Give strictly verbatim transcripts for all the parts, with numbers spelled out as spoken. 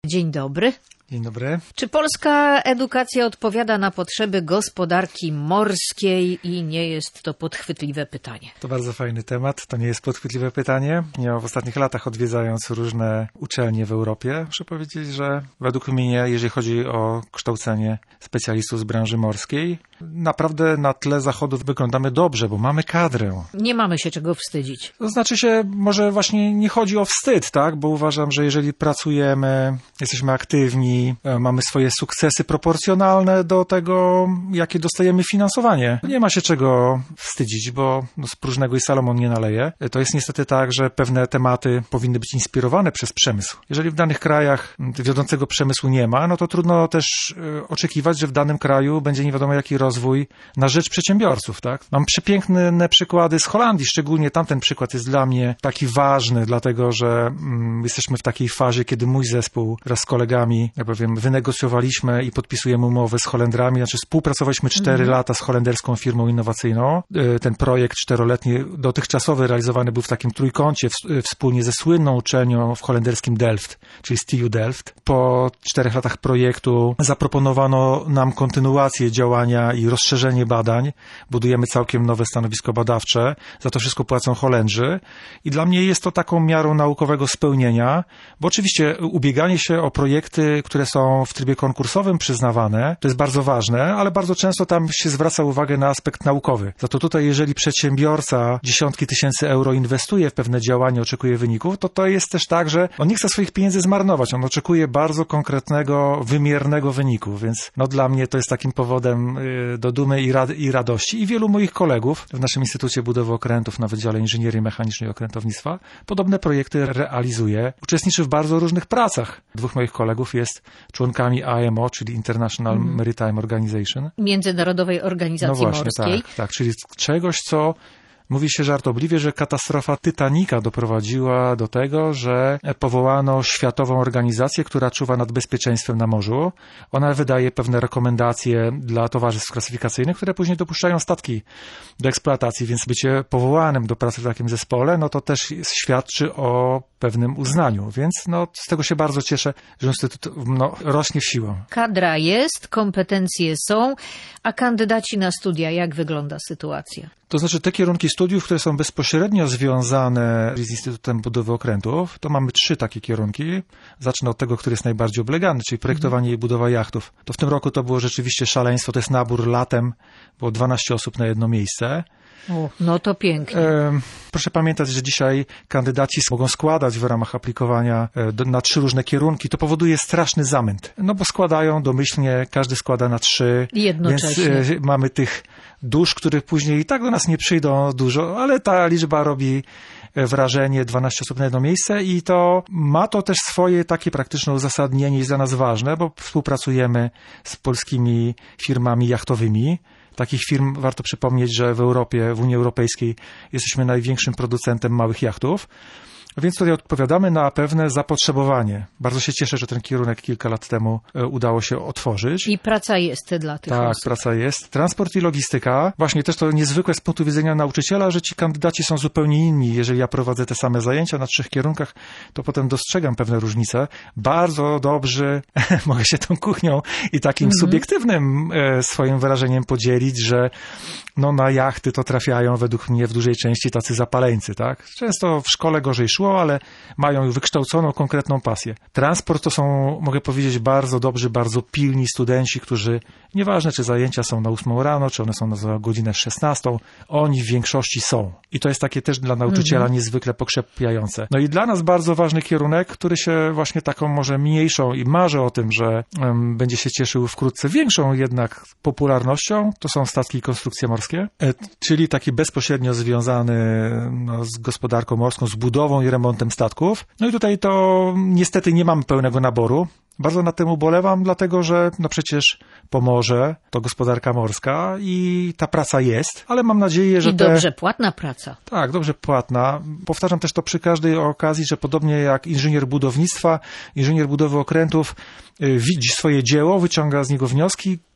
Dzień dobry. Dzień dobry. Czy polska edukacja odpowiada na potrzeby gospodarki morskiej i nie jest to podchwytliwe pytanie? To bardzo fajny temat, to nie jest podchwytliwe pytanie. Ja w ostatnich latach odwiedzając różne uczelnie w Europie, muszę powiedzieć, że według mnie, jeżeli chodzi o kształcenie specjalistów z branży morskiej, naprawdę na tle Zachodu wyglądamy dobrze, bo mamy kadrę. Nie mamy się czego wstydzić. To znaczy się, może właśnie nie chodzi o wstyd, tak? Bo uważam, że jeżeli pracujemy, jesteśmy aktywni, mamy swoje sukcesy proporcjonalne do tego, jakie dostajemy finansowanie. Nie ma się czego wstydzić, bo no, z próżnego i Salomon nie naleje. To jest niestety tak, że pewne tematy powinny być inspirowane przez przemysł. Jeżeli w danych krajach wiodącego przemysłu nie ma, no to trudno też y, oczekiwać, że w danym kraju będzie nie wiadomo jaki rozwój na rzecz przedsiębiorców, tak? Mam przepiękne przykłady z Holandii, szczególnie tamten przykład jest dla mnie taki ważny, dlatego że mm, jesteśmy w takiej fazie, kiedy mój zespół wraz z kolegami, ja powiem, wynegocjowaliśmy i podpisujemy umowę z Holendrami, znaczy współpracowaliśmy cztery mm. lata z holenderską firmą innowacyjną. Ten projekt czteroletni dotychczasowy realizowany był w takim trójkącie w, wspólnie ze słynną uczelnią w holenderskim Delft, czyli z T U Delft. Po czterech latach projektu zaproponowano nam kontynuację działania i rozszerzenie badań. Budujemy całkiem nowe stanowisko badawcze. Za to wszystko płacą Holendrzy. I dla mnie jest to taką miarą naukowego spełnienia, bo oczywiście ubieganie się o projekty, które są w trybie konkursowym przyznawane, to jest bardzo ważne, ale bardzo często tam się zwraca uwagę na aspekt naukowy. Za to tutaj, jeżeli przedsiębiorca dziesiątki tysięcy euro inwestuje w pewne działanie, oczekuje wyników, to to jest też tak, że on nie chce swoich pieniędzy zmarnować. On oczekuje bardzo konkretnego, wymiernego wyniku, więc no dla mnie to jest takim powodem do dumy i, rad- i radości. I wielu moich kolegów w naszym Instytucie Budowy Okrętów na Wydziale Inżynierii Mechanicznej i Okrętownictwa podobne projekty realizuje. Uczestniczy w bardzo różnych pracach. Dwóch moich kolegów jest członkami I M O, czyli International mm. Maritime Organization. Międzynarodowej Organizacji no właśnie, Morskiej. Tak, tak, czyli czegoś, co mówi się żartobliwie, że katastrofa Titanica doprowadziła do tego, że powołano światową organizację, która czuwa nad bezpieczeństwem na morzu. Ona wydaje pewne rekomendacje dla towarzystw klasyfikacyjnych, które później dopuszczają statki do eksploatacji, więc bycie powołanym do pracy w takim zespole, no to też świadczy o pewnym uznaniu, więc no, z tego się bardzo cieszę, że Instytut no, rośnie w siłę. Kadra jest, kompetencje są, a kandydaci na studia, jak wygląda sytuacja? To znaczy te kierunki studiów, które są bezpośrednio związane z Instytutem Budowy Okrętów, to mamy trzy takie kierunki. Zacznę od tego, który jest najbardziej oblegany, czyli projektowanie mm. i budowa jachtów. To w tym roku to było rzeczywiście szaleństwo, to jest nabór latem, było dwanaście osób na jedno miejsce. O, no to pięknie. E, proszę pamiętać, że dzisiaj kandydaci mogą składać w ramach aplikowania e, do, na trzy różne kierunki. To powoduje straszny zamęt, no bo składają domyślnie, każdy składa na trzy. Jednocześnie. Więc e, mamy tych dusz, których później i tak do nas nie przyjdą dużo, ale ta liczba robi wrażenie, dwanaście osób na jedno miejsce i to ma to też swoje takie praktyczne uzasadnienie i jest dla nas ważne, bo współpracujemy z polskimi firmami jachtowymi. Takich firm warto przypomnieć, że w Europie, w Unii Europejskiej jesteśmy największym producentem małych jachtów. Więc tutaj odpowiadamy na pewne zapotrzebowanie. Bardzo się cieszę, że ten kierunek kilka lat temu udało się otworzyć. I praca jest dla tych tak, osób. Tak, praca jest. Transport i logistyka. Właśnie też to niezwykłe z punktu widzenia nauczyciela, że ci kandydaci są zupełnie inni. Jeżeli ja prowadzę te same zajęcia na trzech kierunkach, to potem dostrzegam pewne różnice. Bardzo dobrze mogę się tą kuchnią i takim mm-hmm. subiektywnym e, swoim wyrażeniem podzielić, że no, na jachty to trafiają według mnie w dużej części tacy zapaleńcy, tak? Często w szkole gorzej szło, ale mają wykształconą, konkretną pasję. Transport to są, mogę powiedzieć, bardzo dobrzy, bardzo pilni studenci, którzy, nieważne czy zajęcia są na ósmą rano, czy one są na godzinę szesnastą, oni w większości są. I to jest takie też dla nauczyciela mm-hmm. niezwykle pokrzepiające. No i dla nas bardzo ważny kierunek, który się właśnie taką może mniejszą i marzę o tym, że um, będzie się cieszył wkrótce większą jednak popularnością, to są statki i konstrukcje morskie, e, czyli taki bezpośrednio związany no, z gospodarką morską, z budową i remontem statków. No i tutaj to niestety nie mamy pełnego naboru. Bardzo nad tym ubolewam, dlatego że no przecież Pomorze to gospodarka morska i ta praca jest, ale mam nadzieję, że I te... dobrze płatna praca. Tak, dobrze płatna. Powtarzam też to przy każdej okazji, że podobnie jak inżynier budownictwa, inżynier budowy okrętów widzi swoje dzieło, wyciąga z niego wnioski,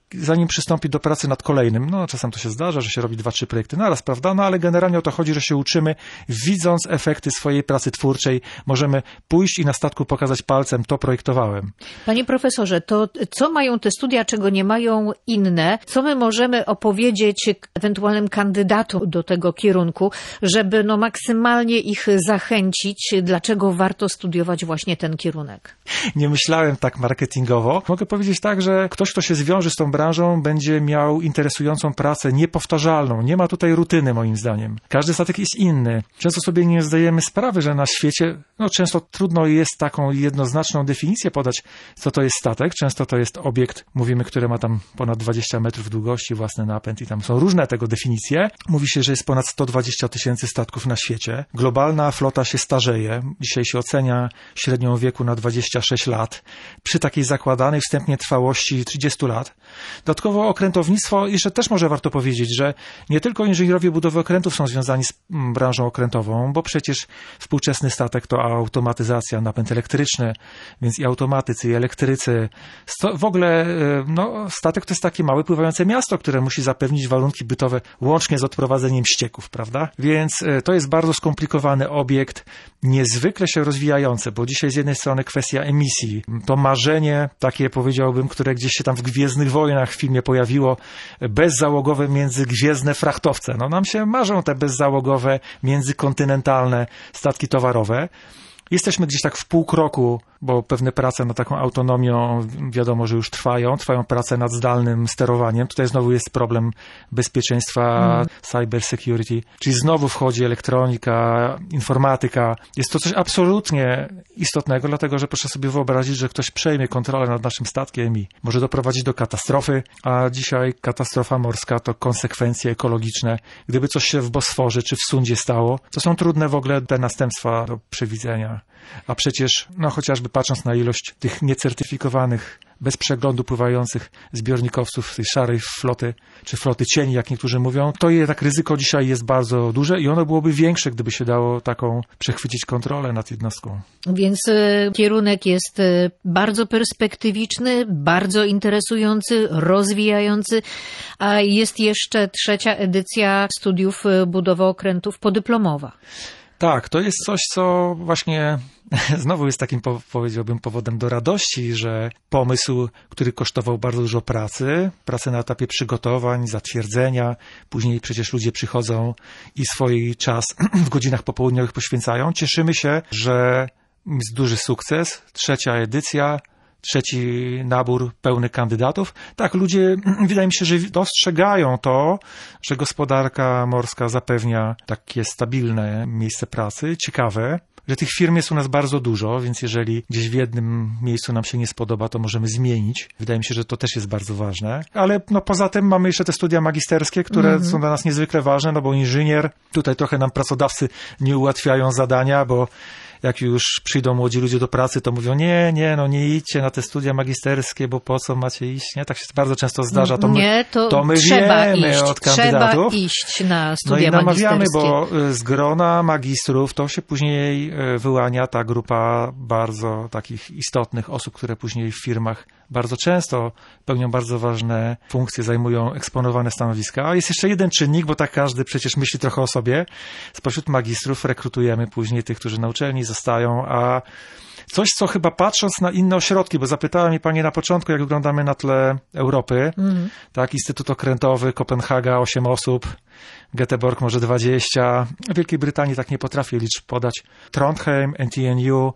zanim przystąpi do pracy nad kolejnym. No czasem to się zdarza, że się robi dwa, trzy projekty naraz, prawda? No ale generalnie o to chodzi, że się uczymy, widząc efekty swojej pracy twórczej, możemy pójść i na statku pokazać palcem, to projektowałem. Panie profesorze, to co mają te studia, czego nie mają inne? Co my możemy opowiedzieć ewentualnym kandydatom do tego kierunku, żeby no maksymalnie ich zachęcić, dlaczego warto studiować właśnie ten kierunek? Nie myślałem tak marketingowo. Mogę powiedzieć tak, że ktoś, kto się zwiąże z tą branżą, będzie miał interesującą pracę, niepowtarzalną. Nie ma tutaj rutyny, moim zdaniem. Każdy statek jest inny. Często sobie nie zdajemy sprawy, że na świecie, no często trudno jest taką jednoznaczną definicję podać, co to jest statek. Często to jest obiekt, mówimy, który ma tam ponad dwadzieścia metrów długości, własny napęd i tam są różne tego definicje. Mówi się, że jest ponad sto dwadzieścia tysięcy statków na świecie. Globalna flota się starzeje. Dzisiaj się ocenia średnią wieku na dwadzieścia sześć lat. Przy takiej zakładanej wstępnie trwałości trzydzieści lat. Dodatkowo okrętownictwo, jeszcze też może warto powiedzieć, że nie tylko inżynierowie budowy okrętów są związani z branżą okrętową, bo przecież współczesny statek to automatyzacja, napęd elektryczny, więc i automatycy, i elektrycy. W ogóle no, statek to jest takie małe pływające miasto, które musi zapewnić warunki bytowe łącznie z odprowadzeniem ścieków, prawda? Więc to jest bardzo skomplikowany obiekt, niezwykle się rozwijający, bo dzisiaj z jednej strony kwestia emisji, to marzenie takie, powiedziałbym, które gdzieś się tam w Gwiezdnych Wojnach w filmie pojawiło, bezzałogowe międzygwiezdne frachtowce. No nam się marzą te bezzałogowe, międzykontynentalne statki towarowe. Jesteśmy gdzieś tak w pół kroku, bo pewne prace nad taką autonomią wiadomo, że już trwają. Trwają prace nad zdalnym sterowaniem. Tutaj znowu jest problem bezpieczeństwa, mm. cyber security, czyli znowu wchodzi elektronika, informatyka. Jest to coś absolutnie istotnego, dlatego że proszę sobie wyobrazić, że ktoś przejmie kontrolę nad naszym statkiem i może doprowadzić do katastrofy, a dzisiaj katastrofa morska to konsekwencje ekologiczne. Gdyby coś się w Bosforze czy w Sundzie stało, to są trudne w ogóle te następstwa do przewidzenia. A przecież, no chociażby patrząc na ilość tych niecertyfikowanych, bez przeglądu pływających zbiornikowców tej szarej floty, czy floty cieni, jak niektórzy mówią, to jednak ryzyko dzisiaj jest bardzo duże i ono byłoby większe, gdyby się dało taką przechwycić kontrolę nad jednostką. Więc y, kierunek jest y, bardzo perspektywiczny, bardzo interesujący, rozwijający, a jest jeszcze trzecia edycja studiów y, budowy okrętów podyplomowa. Tak, to jest coś, co właśnie znowu jest takim, powiedziałbym, powodem do radości, że pomysł, który kosztował bardzo dużo pracy, pracy na etapie przygotowań, zatwierdzenia, później przecież ludzie przychodzą i swój czas w godzinach popołudniowych poświęcają. Cieszymy się, że jest duży sukces, trzecia edycja, trzeci nabór pełny kandydatów. Tak, ludzie, wydaje mi się, że dostrzegają to, że gospodarka morska zapewnia takie stabilne miejsce pracy, ciekawe, że tych firm jest u nas bardzo dużo, więc jeżeli gdzieś w jednym miejscu nam się nie spodoba, to możemy zmienić. Wydaje mi się, że to też jest bardzo ważne. Ale no, poza tym mamy jeszcze te studia magisterskie, które mm-hmm. są dla nas niezwykle ważne, no bo inżynier, tutaj trochę nam pracodawcy nie ułatwiają zadania, bo jak już przyjdą młodzi ludzie do pracy, to mówią, nie, nie, no nie idźcie na te studia magisterskie, bo po co macie iść? Nie, tak się bardzo często zdarza. To my, nie, to, to my trzeba wiemy iść, od kandydatów. Trzeba iść na studia no i namawiamy, magisterskie. bo z grona magistrów to się później wyłania ta grupa bardzo takich istotnych osób, które później w firmach bardzo często pełnią bardzo ważne funkcje, zajmują eksponowane stanowiska. A jest jeszcze jeden czynnik, bo tak każdy przecież myśli trochę o sobie. Spośród magistrów rekrutujemy później tych, którzy na uczelni zostają, a coś, co chyba patrząc na inne ośrodki, bo zapytała mnie pani na początku, jak wyglądamy na tle Europy, mm. tak, Instytut Okrętowy, Kopenhaga, osiem osób, Göteborg może dwadzieścia, w Wielkiej Brytanii tak nie potrafię liczb podać, Trondheim, N T N U,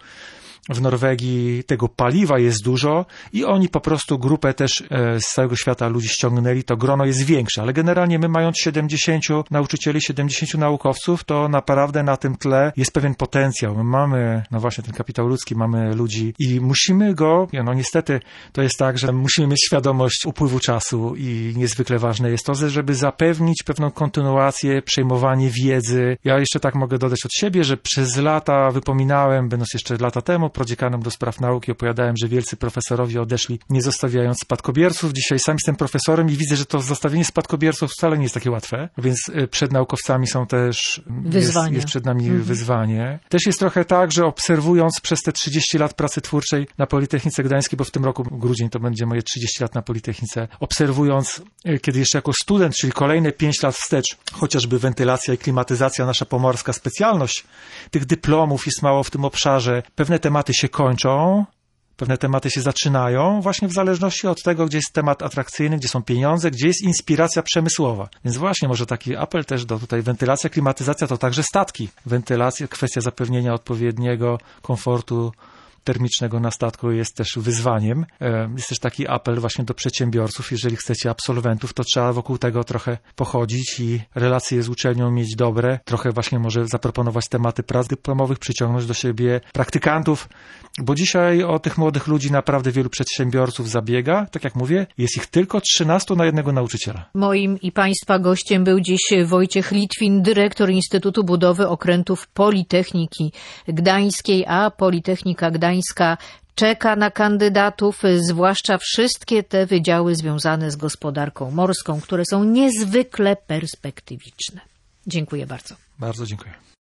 w Norwegii tego paliwa jest dużo i oni po prostu grupę też z całego świata ludzi ściągnęli, to grono jest większe, ale generalnie my mając siedemdziesięciu nauczycieli, siedemdziesięciu naukowców, to naprawdę na tym tle jest pewien potencjał. My mamy, no właśnie ten kapitał ludzki, mamy ludzi i musimy go, no niestety to jest tak, że musimy mieć świadomość upływu czasu i niezwykle ważne jest to, żeby zapewnić pewną kontynuację, przejmowanie wiedzy. Ja jeszcze tak mogę dodać od siebie, że przez lata wypominałem, będąc jeszcze lata temu prodziekanem do spraw nauki, opowiadałem, że wielcy profesorowie odeszli, nie zostawiając spadkobierców. Dzisiaj sam jestem profesorem i widzę, że to zostawienie spadkobierców wcale nie jest takie łatwe, więc przed naukowcami są też, wyzwania. Jest, jest przed nami mhm. wyzwanie. Też jest trochę tak, że obserwując przez te trzydzieści lat pracy twórczej na Politechnice Gdańskiej, bo w tym roku grudzień to będzie moje trzydzieści lat na Politechnice, obserwując, kiedy jeszcze jako student, czyli kolejne pięć lat wstecz, chociażby wentylacja i klimatyzacja, nasza pomorska specjalność, tych dyplomów jest mało w tym obszarze. Pewne tematy się kończą, pewne tematy się zaczynają, właśnie w zależności od tego, gdzie jest temat atrakcyjny, gdzie są pieniądze, gdzie jest inspiracja przemysłowa. Więc właśnie może taki apel też do tutaj wentylacja, klimatyzacja to także statki. Wentylacja, kwestia zapewnienia odpowiedniego komfortu termicznego na statku jest też wyzwaniem. Jest też taki apel właśnie do przedsiębiorców, jeżeli chcecie absolwentów, to trzeba wokół tego trochę pochodzić i relacje z uczelnią mieć dobre, trochę właśnie może zaproponować tematy prac dyplomowych, przyciągnąć do siebie praktykantów, bo dzisiaj o tych młodych ludzi naprawdę wielu przedsiębiorców zabiega. Tak jak mówię, jest ich tylko trzynastu na jednego nauczyciela. Moim i Państwa gościem był dziś Wojciech Litwin, dyrektor Instytutu Budowy Okrętów Politechniki Gdańskiej, a Politechnika Gdańska czeka na kandydatów, zwłaszcza wszystkie te wydziały związane z gospodarką morską, które są niezwykle perspektywiczne. Dziękuję bardzo. Bardzo dziękuję.